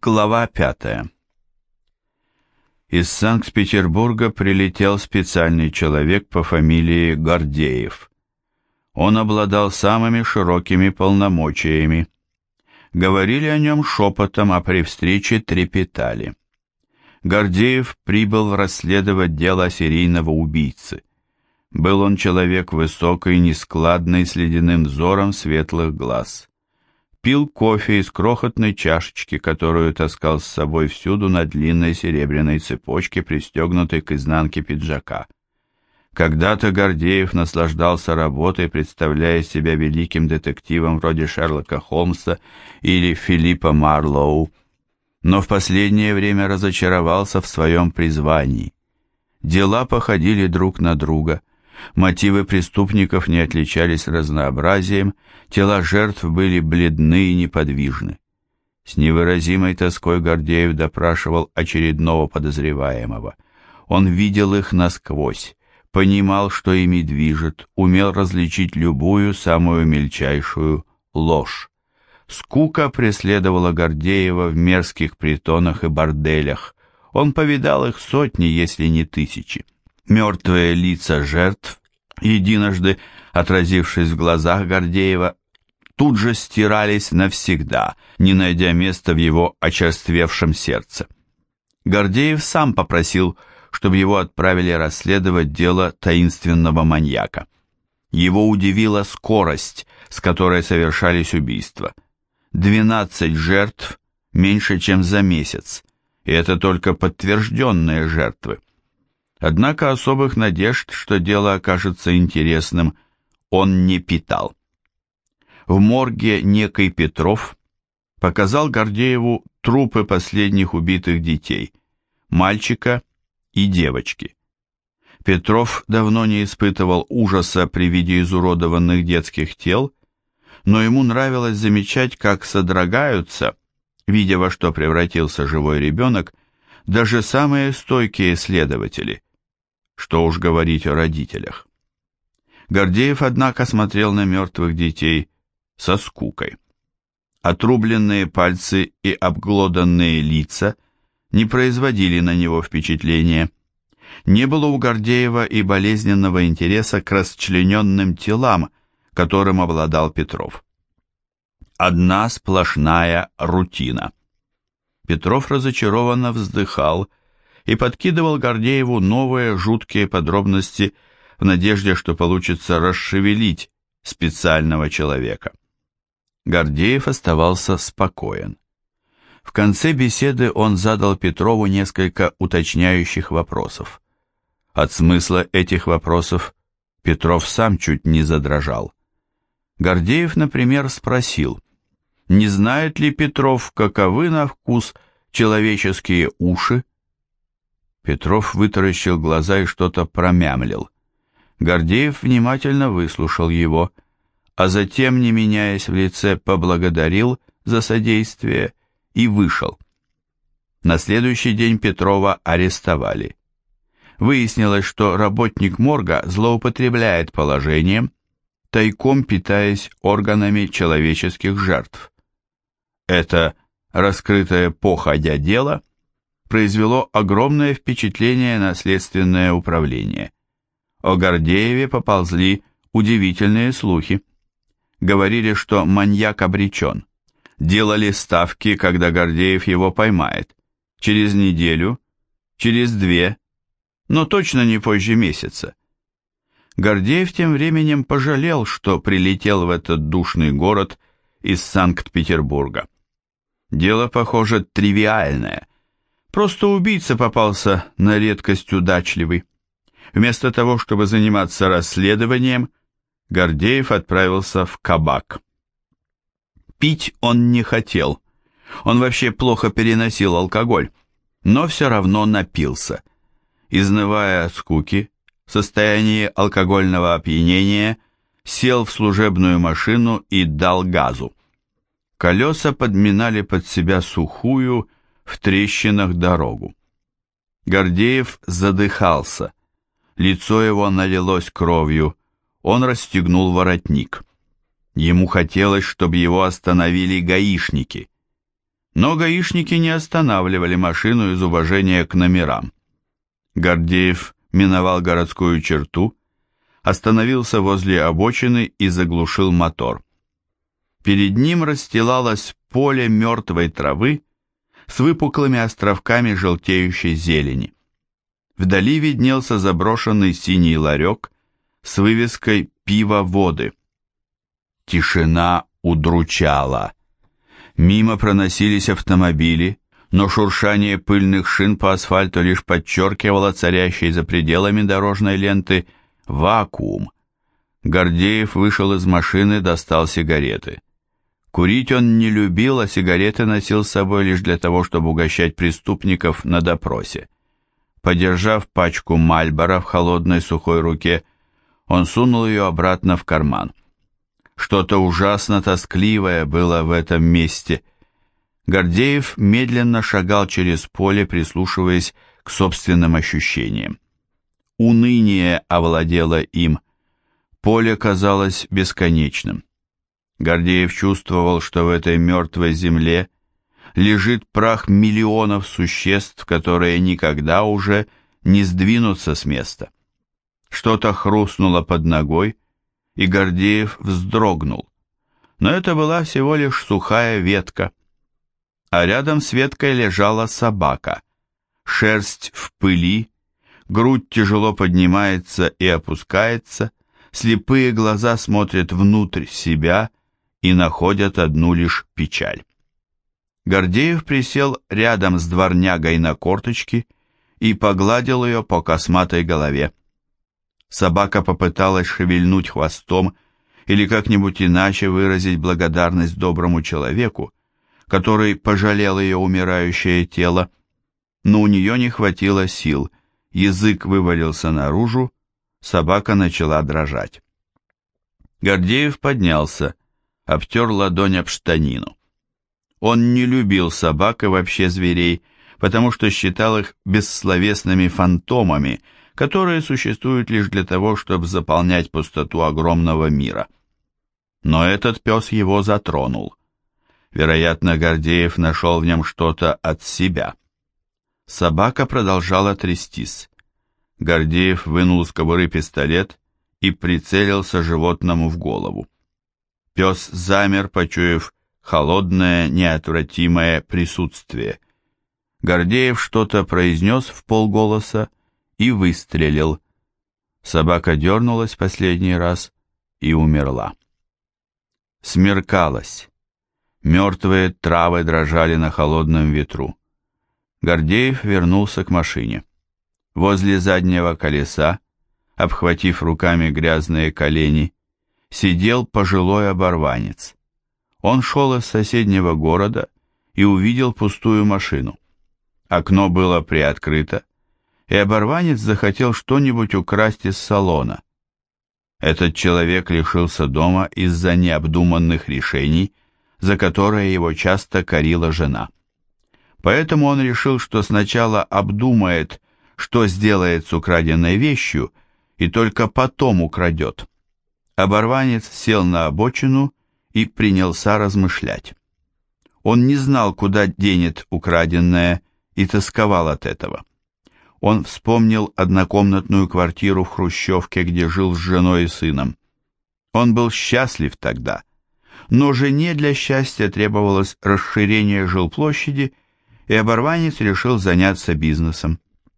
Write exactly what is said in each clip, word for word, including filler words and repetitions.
Глава пятая. Из Санкт-Петербурга прилетел специальный человек по фамилии Гордеев. Он обладал самыми широкими полномочиями. Говорили о нем шепотом, а при встрече трепетали. Гордеев прибыл расследовать дело серийного убийцы. Был он человек высокий, нескладный, с ледяным взором светлых глаз. Пил кофе из крохотной чашечки, которую таскал с собой всюду на длинной серебряной цепочке, пристегнутой к изнанке пиджака. Когда-то Гордеев наслаждался работой, представляя себя великим детективом вроде Шерлока Холмса или Филиппа Марлоу, но в последнее время разочаровался в своем призвании. Дела походили друг на друга. Мотивы преступников не отличались разнообразием, тела жертв были бледны и неподвижны. С невыразимой тоской Гордеев допрашивал очередного подозреваемого. Он видел их насквозь, понимал, что ими движет, умел различить любую, самую мельчайшую ложь. Скука преследовала Гордеева в мерзких притонах и борделях. Он повидал их сотни, если не тысячи. Мертвые лица жертв, единожды отразившись в глазах Гордеева, тут же стирались навсегда, не найдя места в его очерствевшем сердце. Гордеев сам попросил, чтобы его отправили расследовать дело таинственного маньяка. Его удивила скорость, с которой совершались убийства. Двенадцать жертв меньше, чем за месяц, и это только подтвержденные жертвы. Однако особых надежд, что дело окажется интересным, он не питал. В морге некий Петров показал Гордееву трупы последних убитых детей, мальчика и девочки. Петров давно не испытывал ужаса при виде изуродованных детских тел, но ему нравилось замечать, как содрогаются, видя, во что превратился живой ребенок, даже самые стойкие следователи. Что уж говорить о родителях. Гордеев, однако, смотрел на мертвых детей со скукой. Отрубленные пальцы и обглоданные лица не производили на него впечатления. Не было у Гордеева и болезненного интереса к расчлененным телам, которым обладал Петров. Одна сплошная рутина. Петров разочарованно вздыхал и подкидывал Гордееву новые жуткие подробности в надежде, что получится расшевелить специального человека. Гордеев оставался спокоен. В конце беседы он задал Петрову несколько уточняющих вопросов. От смысла этих вопросов Петров сам чуть не задрожал. Гордеев, например, спросил, не знает ли Петров, каковы на вкус человеческие уши? Петров вытаращил глаза и что-то промямлил. Гордеев внимательно выслушал его, а затем, не меняясь в лице, поблагодарил за содействие и вышел. На следующий день Петрова арестовали. Выяснилось, что работник морга злоупотребляет положением, тайком питаясь органами человеческих жертв. Это раскрытое походя дело произвело огромное впечатление на следственное управление. О Гордееве поползли удивительные слухи. Говорили, что маньяк обречен. Делали ставки, когда Гордеев его поймает. Через неделю, через две, но точно не позже месяца. Гордеев тем временем пожалел, что прилетел в этот душный город из Санкт-Петербурга. Дело, похоже, тривиальное. Просто убийца попался на редкость удачливый. Вместо того, чтобы заниматься расследованием, Гордеев отправился в кабак. Пить он не хотел. Он вообще плохо переносил алкоголь, но все равно напился. Изнывая от скуки, в состоянии алкогольного опьянения, сел в служебную машину и дал газу. Колеса подминали под себя сухую, в трещинах дорогу. Гордеев задыхался. Лицо его налилось кровью. Он расстегнул воротник. Ему хотелось, чтобы его остановили гаишники. Но гаишники не останавливали машину из уважения к номерам. Гордеев миновал городскую черту, остановился возле обочины и заглушил мотор. Перед ним расстилалось поле мертвой травы с выпуклыми островками желтеющей зелени. Вдали виднелся заброшенный синий ларек с вывеской «Пиво-воды». Тишина удручала. Мимо проносились автомобили, но шуршание пыльных шин по асфальту лишь подчеркивало царящий за пределами дорожной ленты вакуум. Гордеев вышел из машины, достал сигареты. Курить он не любил, а сигареты носил с собой лишь для того, чтобы угощать преступников на допросе. Подержав пачку Мальборо в холодной сухой руке, он сунул ее обратно в карман. Что-то ужасно тоскливое было в этом месте. Гордеев медленно шагал через поле, прислушиваясь к собственным ощущениям. Уныние овладело им. Поле казалось бесконечным. Гордеев чувствовал, что в этой мертвой земле лежит прах миллионов существ, которые никогда уже не сдвинутся с места. Что-то хрустнуло под ногой, и Гордеев вздрогнул. Но это была всего лишь сухая ветка. А рядом с веткой лежала собака. Шерсть в пыли, грудь тяжело поднимается и опускается, слепые глаза смотрят внутрь себя и находят одну лишь печаль. Гордеев присел рядом с дворнягой на корточки и погладил ее по косматой голове. Собака попыталась шевельнуть хвостом или как-нибудь иначе выразить благодарность доброму человеку, который пожалел ее умирающее тело, но у нее не хватило сил, язык вывалился наружу, собака начала дрожать. Гордеев поднялся, обтер ладонь об штанину. Он не любил собак и вообще зверей, потому что считал их бессловесными фантомами, которые существуют лишь для того, чтобы заполнять пустоту огромного мира. Но этот пес его затронул. Вероятно, Гордеев нашел в нем что-то от себя. Собака продолжала трястись. Гордеев вынул из кобуры пистолет и прицелился животному в голову. Пес замер, почуяв холодное, неотвратимое присутствие. Гордеев что-то произнес вполголоса и выстрелил. Собака дернулась последний раз и умерла. Смеркалось. Мертвые травы дрожали на холодном ветру. Гордеев вернулся к машине. Возле заднего колеса, обхватив руками грязные колени, сидел пожилой оборванец. Он шел из соседнего города и увидел пустую машину. Окно было приоткрыто, и оборванец захотел что-нибудь украсть из салона. Этот человек лишился дома из-за необдуманных решений, за которые его часто корила жена. Поэтому он решил, что сначала обдумает, что сделает с украденной вещью, и только потом украдет. Оборванец сел на обочину и принялся размышлять. Он не знал, куда денет украденное, и тосковал от этого. Он вспомнил однокомнатную квартиру в Хрущевке, где жил с женой и сыном. Он был счастлив тогда, но жене для счастья требовалось расширение жилплощади, и оборванец решил заняться бизнесом.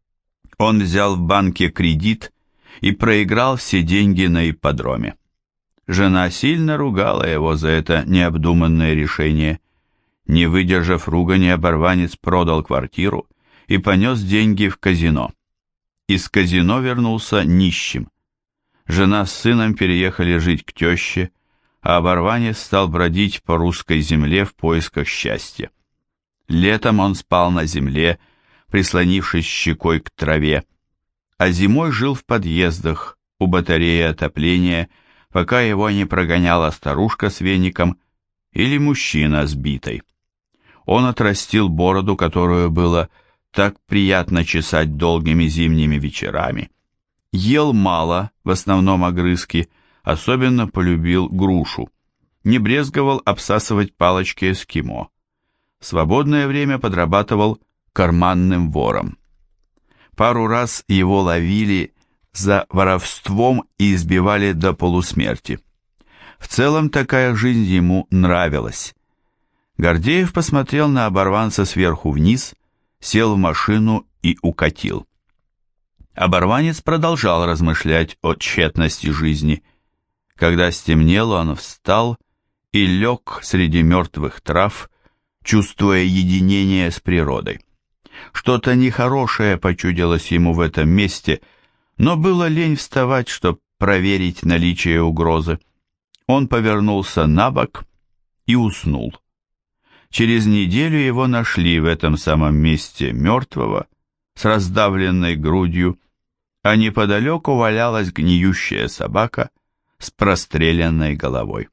Он взял в банке кредит и проиграл все деньги на ипподроме. Жена сильно ругала его за это необдуманное решение. Не выдержав ругани, оборванец продал квартиру и понес деньги в казино. Из казино вернулся нищим. Жена с сыном переехали жить к теще, а оборванец стал бродить по русской земле в поисках счастья. Летом он спал на земле, прислонившись щекой к траве, а зимой жил в подъездах у батареи отопления, пока его не прогоняла старушка с веником или мужчина с битой. Он отрастил бороду, которую было так приятно чесать долгими зимними вечерами. Ел мало, в основном огрызки, особенно полюбил грушу. Не брезговал обсасывать палочки эскимо. В свободное время подрабатывал карманным вором. Пару раз его ловили за воровством и избивали до полусмерти. В целом такая жизнь ему нравилась. Гордеев посмотрел на оборванца сверху вниз, сел в машину и укатил. Оборванец продолжал размышлять о тщетности жизни. Когда стемнело, он встал и лег среди мертвых трав, чувствуя единение с природой. Что-то нехорошее почудилось ему в этом месте, но было лень вставать, чтобы проверить наличие угрозы. Он повернулся на бок и уснул. Через неделю его нашли в этом самом месте мертвого, с раздавленной грудью, а неподалеку валялась гниющая собака с простреленной головой.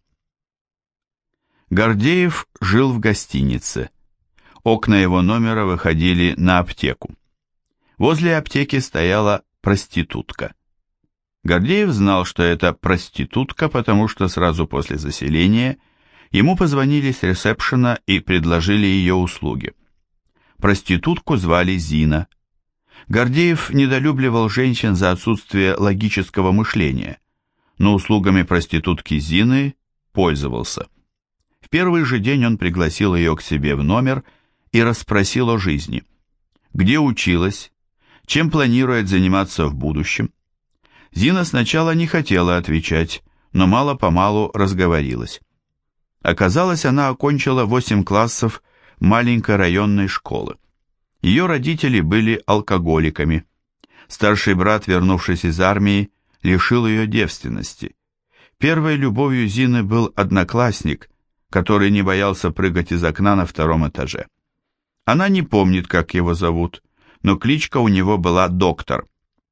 Гордеев жил в гостинице. Окна его номера выходили на аптеку. Возле аптеки стояла проститутка. Гордеев знал, что это проститутка, потому что сразу после заселения ему позвонили с ресепшена и предложили ее услуги. Проститутку звали Зина. Гордеев недолюбливал женщин за отсутствие логического мышления, но услугами проститутки Зины пользовался. В первый же день он пригласил ее к себе в номер и расспросил о жизни. Где училась, чем планирует заниматься в будущем. Зина сначала не хотела отвечать, но мало-помалу разговорилась. Оказалось, она окончила восемь классов маленькой районной школы. Ее родители были алкоголиками. Старший брат, вернувшись из армии, лишил ее девственности. Первой любовью Зины был одноклассник, который не боялся прыгать из окна на втором этаже. Она не помнит, как его зовут, но кличка у него была Доктор.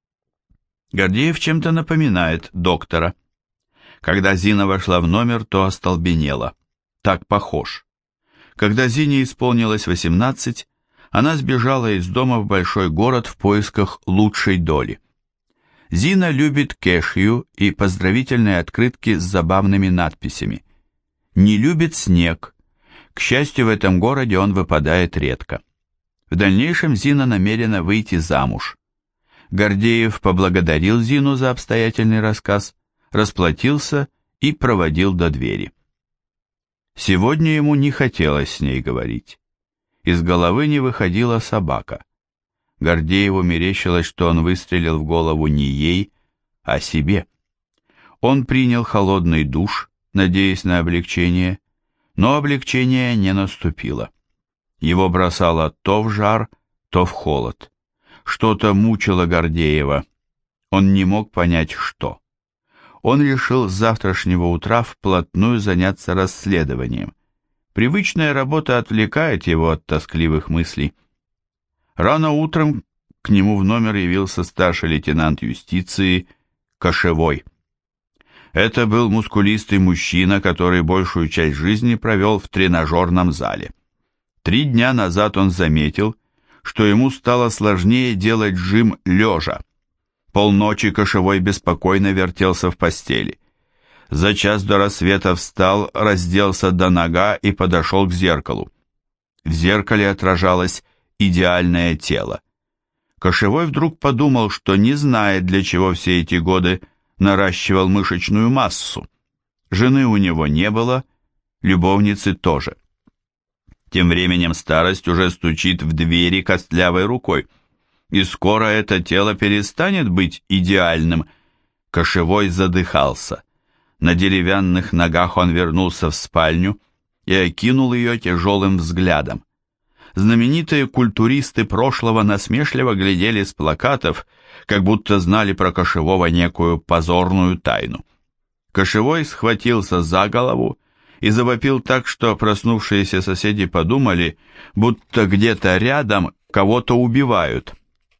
Гордеев чем-то напоминает доктора. Когда Зина вошла в номер, то остолбенела. Так похож. Когда Зине исполнилось восемнадцать, она сбежала из дома в большой город в поисках лучшей доли. Зина любит кешью и поздравительные открытки с забавными надписями. Не любит снег. К счастью, в этом городе он выпадает редко. В дальнейшем Зина намерена выйти замуж. Гордеев поблагодарил Зину за обстоятельный рассказ, расплатился и проводил до двери. Сегодня ему не хотелось с ней говорить. Из головы не выходила собака. Гордееву мерещилось, что он выстрелил в голову не ей, а себе. Он принял холодный душ, надеясь на облегчение, но облегчение не наступило. Его бросало то в жар, то в холод. Что-то мучило Гордеева. Он не мог понять, что. Он решил с завтрашнего утра вплотную заняться расследованием. Привычная работа отвлекает его от тоскливых мыслей. Рано утром к нему в номер явился старший лейтенант юстиции Кошевой. Это был мускулистый мужчина, который большую часть жизни провел в тренажерном зале. Три дня назад он заметил, что ему стало сложнее делать жим лежа. Полночи Кошевой беспокойно вертелся в постели. За час до рассвета встал, разделся до нога и подошел к зеркалу. В зеркале отражалось идеальное тело. Кошевой вдруг подумал, что не знает, для чего все эти годы наращивал мышечную массу. Жены у него не было, любовницы тоже. Тем временем старость уже стучит в двери костлявой рукой, и скоро это тело перестанет быть идеальным. Кошевой задыхался. На деревянных ногах он вернулся в спальню и окинул ее тяжелым взглядом. Знаменитые культуристы прошлого насмешливо глядели с плакатов, как будто знали про Кошевого некую позорную тайну. Кошевой схватился за голову и завопил так, что проснувшиеся соседи подумали, будто где-то рядом кого-то убивают.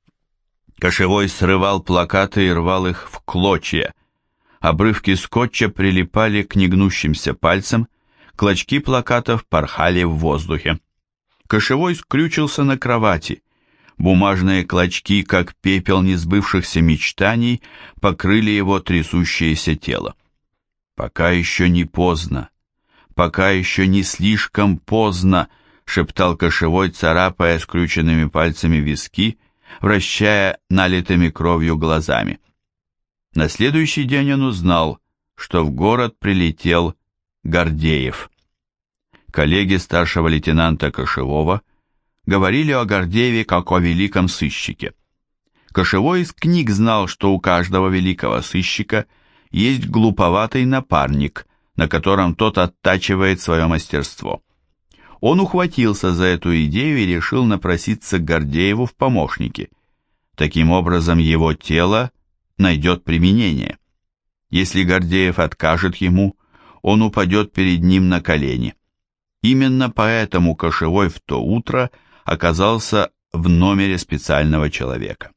Кошевой срывал плакаты и рвал их в клочья. Обрывки скотча прилипали к негнущимся пальцам, клочки плакатов порхали в воздухе. Кошевой скрючился на кровати. Бумажные клочки, как пепел несбывшихся мечтаний, покрыли его трясущееся тело. Пока еще не поздно. Пока еще не слишком поздно, шептал Кошевой, царапая скрюченными пальцами виски, вращая налитыми кровью глазами. На следующий день он узнал, что в город прилетел Гордеев. Коллеги старшего лейтенанта Кошевого говорили о Гордееве как о великом сыщике. Кошевой из книг знал, что у каждого великого сыщика есть глуповатый напарник, на котором тот оттачивает свое мастерство. Он ухватился за эту идею и решил напроситься к Гордееву в помощники. Таким образом, его тело найдет применение. Если Гордеев откажет ему, он упадет перед ним на колени. Именно поэтому Кошевой в то утро оказался в номере специального человека.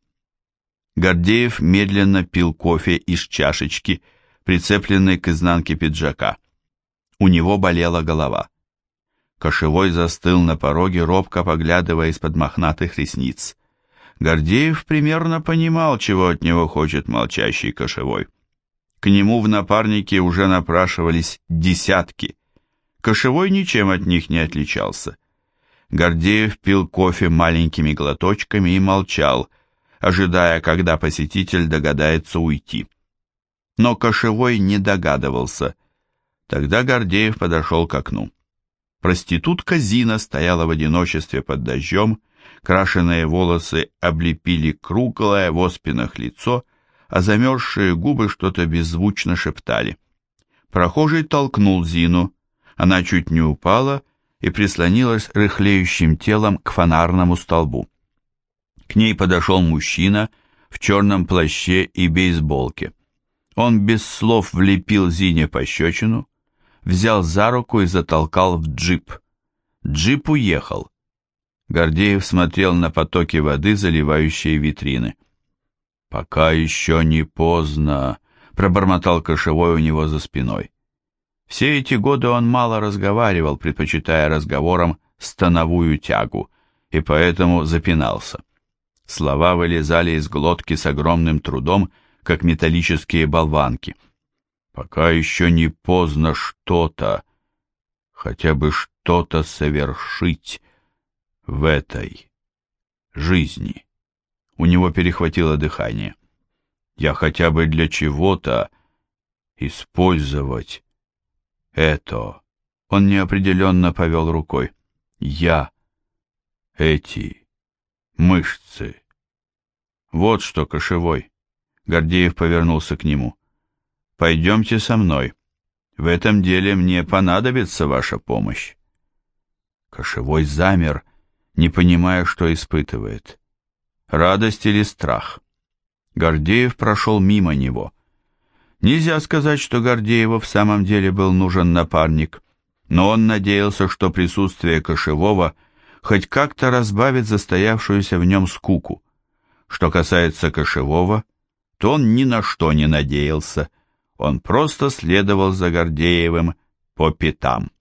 Гордеев медленно пил кофе из чашечки, прицепленной к изнанке пиджака. У него болела голова. Кошевой застыл на пороге, робко поглядывая из-под мохнатых ресниц. Гордеев примерно понимал, чего от него хочет молчащий Кошевой. К нему в напарники уже напрашивались десятки. Кошевой ничем от них не отличался. Гордеев пил кофе маленькими глоточками и молчал, ожидая, когда посетитель догадается уйти. Но Кошевой не догадывался. Тогда Гордеев подошел к окну. Проститутка Зина стояла в одиночестве под дождем, крашеные волосы облепили круглое в оспинах лицо, а замерзшие губы что-то беззвучно шептали. Прохожий толкнул Зину, она чуть не упала и прислонилась рыхлеющим телом к фонарному столбу. К ней подошел мужчина в черном плаще и бейсболке. Он без слов влепил Зине пощечину, взял за руку и затолкал в джип. Джип уехал. Гордеев смотрел на потоки воды, заливающие витрины. «Пока еще не поздно», — пробормотал Кошевой у него за спиной. Все эти годы он мало разговаривал, предпочитая разговорам становую тягу, и поэтому запинался. Слова вылезали из глотки с огромным трудом, как металлические болванки. «Пока еще не поздно что-то, хотя бы что-то совершить в этой жизни». У него перехватило дыхание. «Я хотя бы для чего-то использовать это». Он неопределенно повел рукой. «Я, эти мышцы». «Вот что, Кошевой». Гордеев повернулся к нему. «Пойдемте со мной. В этом деле мне понадобится ваша помощь». Кошевой замер, не понимая, что испытывает. Радость или страх? Гордеев прошел мимо него. Нельзя сказать, что Гордееву в самом деле был нужен напарник, но он надеялся, что присутствие Кошевого хоть как-то разбавит застоявшуюся в нем скуку. Что касается Кошевого, то он ни на что не надеялся, он просто следовал за Гордеевым по пятам.